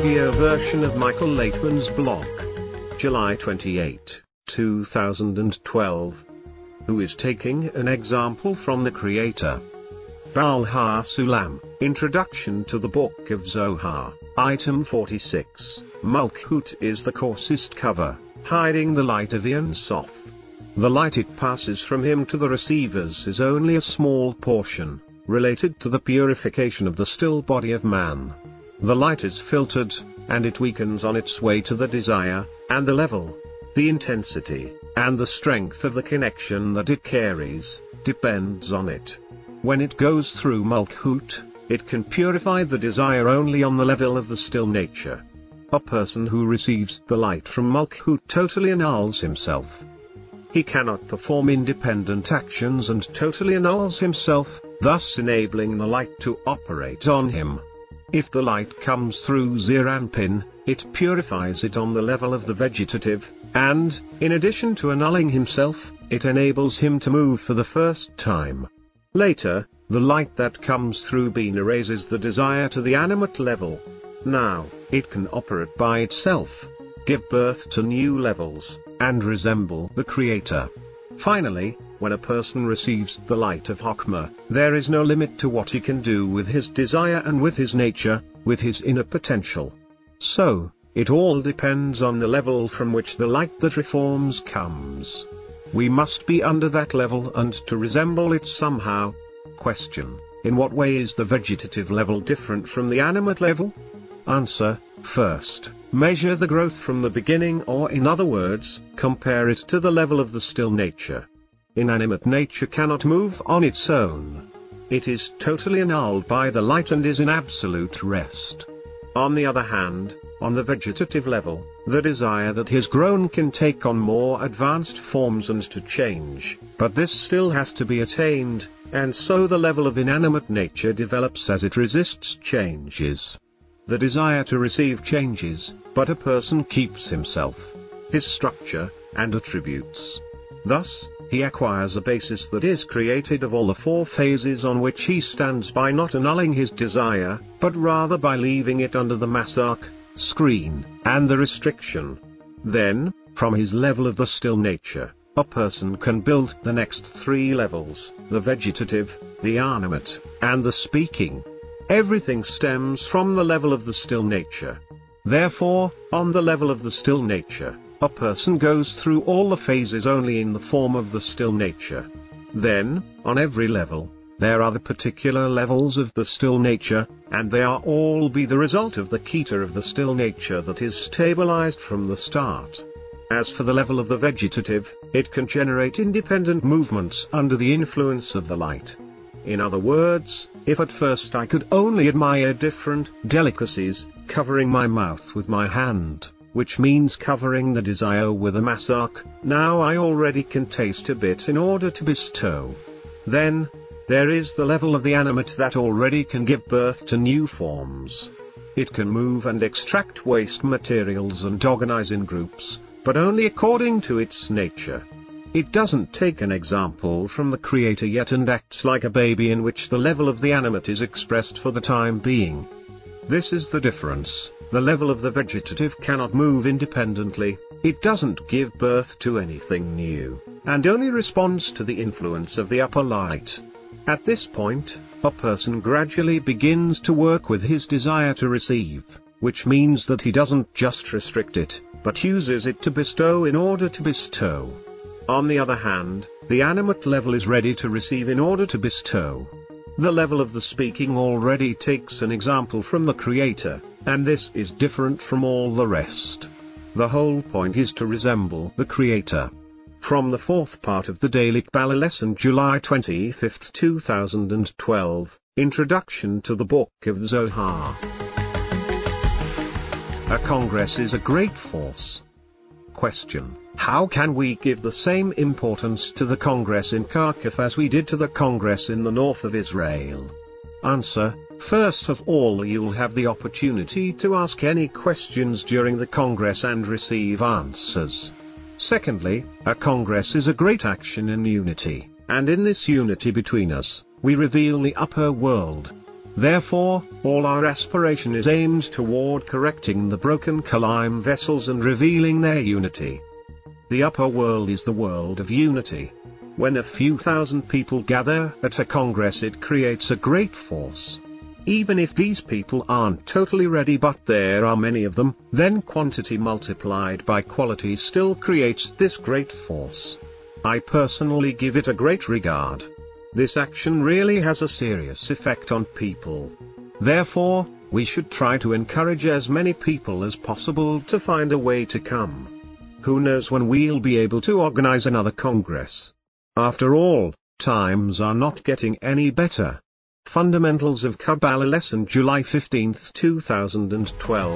audio version of Michael Laitman's blog. July 28, 2012. Who is taking an example from the Creator? Baal HaSulam, Introduction to the Book of Zohar, Item 46. Malchut is the coarsest cover, hiding the light of the Ein Sof. The light it passes from him to the receivers is only a small portion, related to the purification of the still body of man. The light is filtered, and it weakens on its way to the desire, and the level, the intensity, and the strength of the connection that it carries, depends on it. When it goes through Malchut, it can purify the desire only on the level of the still nature. A person who receives the light from Malchut totally annuls himself. He cannot perform independent actions and totally annuls himself, thus enabling the light to operate on him. If the light comes through Zeir Anpin, it purifies it on the level of the vegetative, and, in addition to annulling himself, it enables him to move for the first time. Later, the light that comes through Bina raises the desire to the animate level. Now, it can operate by itself, give birth to new levels, and resemble the Creator. Finally, when a person receives the light of Chokhmah, there is no limit to what he can do with his desire and with his nature, with his inner potential. So, it all depends on the level from which the light that reforms comes. We must be under that level and to resemble it somehow. Question: in what way is the vegetative level different from the animate level? Answer: first, measure the growth from the beginning, or in other words, compare it to the level of the still nature. Inanimate nature cannot move on its own. It is totally annulled by the light and is in absolute rest. On the other hand, on the vegetative level, the desire that has grown can take on more advanced forms and to change, but this still has to be attained, and so the level of inanimate nature develops as it resists changes. The desire to receive changes, but a person keeps himself, his structure, and attributes. Thus, he acquires a basis that is created of all the four phases on which he stands by not annulling his desire, but rather by leaving it under the masak, screen, and the restriction. Then, from his level of the still nature, a person can build the next three levels, the vegetative, the animate, and the speaking. Everything stems from the level of the still nature. Therefore, on the level of the still nature, a person goes through all the phases only in the form of the still nature. Then, on every level, there are the particular levels of the still nature, and they are all be the result of the Keter of the still nature that is stabilized from the start. As for the level of the vegetative, it can generate independent movements under the influence of the light. In other words, if at first I could only admire different delicacies, covering my mouth with my hand, which means covering the desire with a masak, now I already can taste a bit in order to bestow. Then, there is the level of the animate that already can give birth to new forms. It can move and extract waste materials and organize in groups, but only according to its nature. It doesn't take an example from the Creator yet and acts like a baby in which the level of the animate is expressed for the time being. This is the difference. The level of the vegetative cannot move independently, it doesn't give birth to anything new, and only responds to the influence of the upper light. At this point, a person gradually begins to work with his desire to receive, which means that he doesn't just restrict it, but uses it to bestow in order to bestow. On the other hand, the animate level is ready to receive in order to bestow. The level of the speaking already takes an example from the Creator, and this is different from all the rest. The whole point is to resemble the Creator. From the fourth part of the Daily Kabbalah lesson, July 25, 2012, Introduction to the Book of Zohar. A Congress is a great force. Question: how can we give the same importance to the Congress in Kharkiv as we did to the Congress in the north of Israel? Answer: first of all, you'll have the opportunity to ask any questions during the Congress and receive answers. Secondly, a Congress is a great action in unity, and in this unity between us, we reveal the upper world. Therefore, all our aspiration is aimed toward correcting the broken Kalaim vessels and revealing their unity. The upper world is the world of unity. When a few thousand people gather at a congress, it creates a great force. Even if these people aren't totally ready, but there are many of them, then quantity multiplied by quality still creates this great force. I personally give it a great regard. This action really has a serious effect on people. Therefore, we should try to encourage as many people as possible to find a way to come. Who knows when we'll be able to organize another congress? After all, times are not getting any better. Fundamentals of Kabbalah lesson July 15, 2012.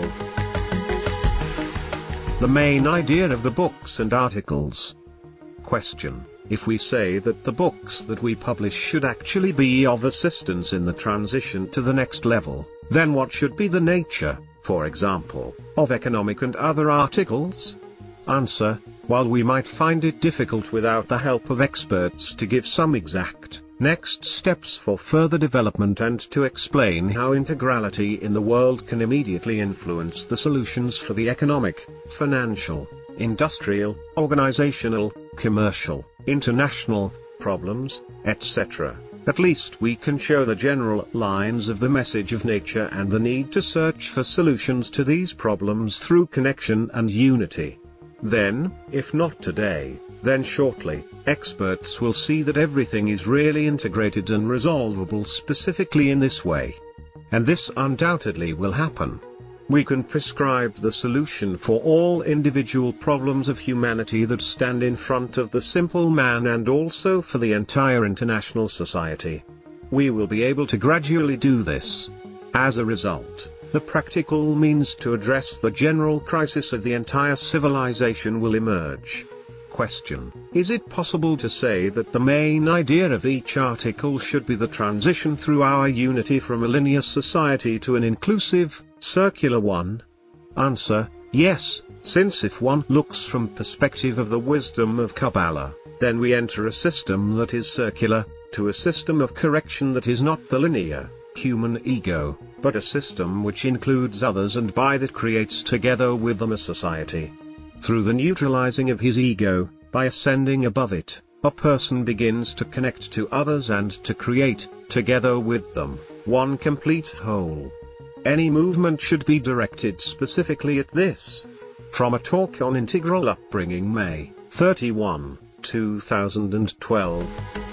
The main idea of the books and articles. Question: if we say that the books that we publish should actually be of assistance in the transition to the next level, then what should be the nature, for example, of economic and other articles? Answer: while we might find it difficult without the help of experts to give some exact next steps for further development and to explain how integrality in the world can immediately influence the solutions for the economic, financial, industrial, organizational, commercial, international problems, etc. At least we can show the general lines of the message of nature and the need to search for solutions to these problems through connection and unity. Then, if not today, then shortly, experts will see that everything is really integrated and resolvable specifically in this way. And this undoubtedly will happen. We can prescribe the solution for all individual problems of humanity that stand in front of the simple man and also for the entire international society. We will be able to gradually do this. As a result, the practical means to address the general crisis of the entire civilization will emerge. Question: is it possible to say that the main idea of each article should be the transition through our unity from a linear society to an inclusive, circular one? Answer: yes, since if one looks from perspective of the wisdom of Kabbalah, then we enter a system that is circular, to a system of correction that is not the linear, human ego, but a system which includes others and by that creates together with them a society. Through the neutralizing of his ego, by ascending above it, a person begins to connect to others and to create, together with them, one complete whole. Any movement should be directed specifically at this. From a talk on integral upbringing, May 31, 2012.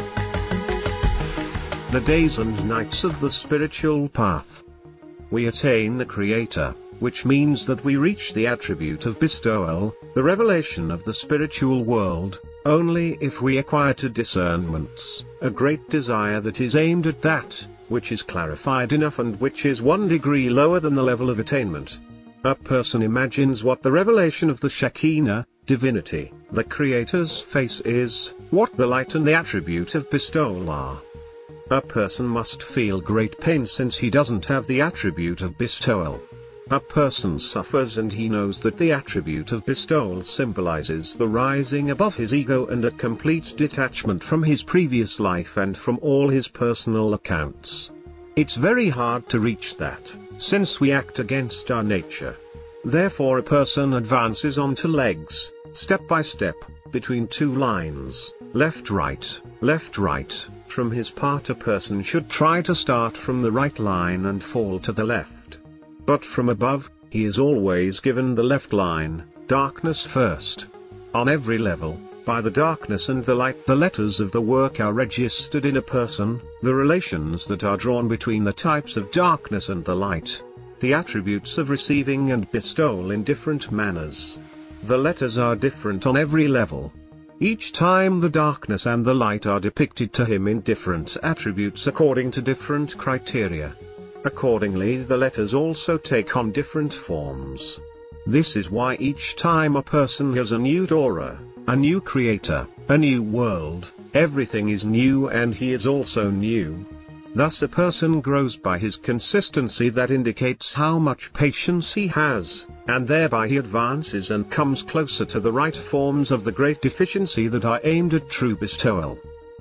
The days and nights of the spiritual path. We attain the Creator, which means that we reach the attribute of bestowal, the revelation of the spiritual world, only if we acquire two discernments, a great desire that is aimed at that, which is clarified enough and which is 1 degree lower than the level of attainment. A person imagines what the revelation of the Shekinah, divinity, the Creator's face is, what the light and the attribute of bestowal are. A person must feel great pain since he doesn't have the attribute of bestowal. A person suffers and he knows that the attribute of bestowal symbolizes the rising above his ego and a complete detachment from his previous life and from all his personal accounts. It's very hard to reach that, since we act against our nature. Therefore a person advances onto legs, step by step, between two lines, left right. From his part a person should try to start from the right line and fall to the left. But from above, he is always given the left line, darkness first. On every level, by the darkness and the light the letters of the work are registered in a person, the relations that are drawn between the types of darkness and the light, the attributes of receiving and bestowal in different manners. The letters are different on every level. Each time the darkness and the light are depicted to him in different attributes according to different criteria. Accordingly the letters also take on different forms. This is why each time a person has a new Torah, a new creator, a new world, everything is new and he is also new. Thus a person grows by his consistency that indicates how much patience he has, and thereby he advances and comes closer to the right forms of the great deficiency that are aimed at true bestowal.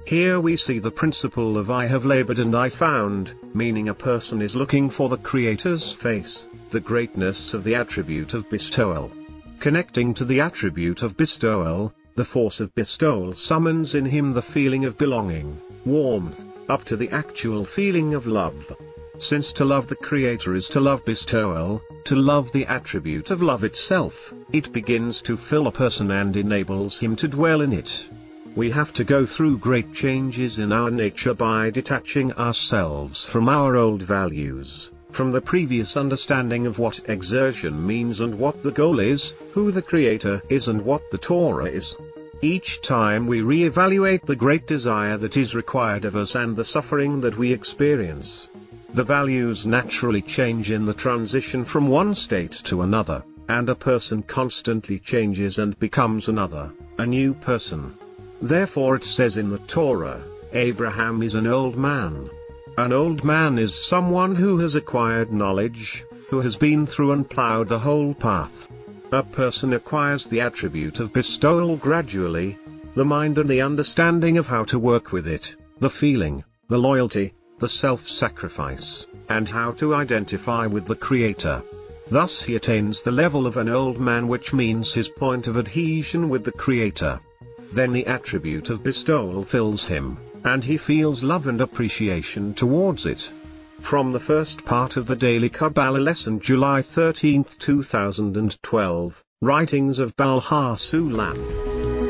Here we see the principle of I have labored and I found, meaning a person is looking for the Creator's face, the greatness of the attribute of bestowal. Connecting to the attribute of bestowal, the force of bestowal summons in him the feeling of belonging, warmth, up to the actual feeling of love. Since to love the Creator is to love bestowal, to love the attribute of love itself, it begins to fill a person and enables him to dwell in it. We have to go through great changes in our nature by detaching ourselves from our old values, from the previous understanding of what exertion means and what the goal is, who the Creator is and what the Torah is. Each time we re-evaluate the great desire that is required of us and the suffering that we experience, the values naturally change in the transition from one state to another, and a person constantly changes and becomes another, a new person. Therefore it says in the Torah, Abraham is an old man. An old man is someone who has acquired knowledge, who has been through and plowed the whole path. A person acquires the attribute of bestowal gradually, the mind and the understanding of how to work with it, the feeling, the loyalty, the self-sacrifice, and how to identify with the Creator. Thus he attains the level of an old man, which means his point of adhesion with the Creator. Then the attribute of bestowal fills him, and he feels love and appreciation towards it. From the first part of the Daily Kabbalah Lesson, July 13, 2012, Writings of Baal HaSulam.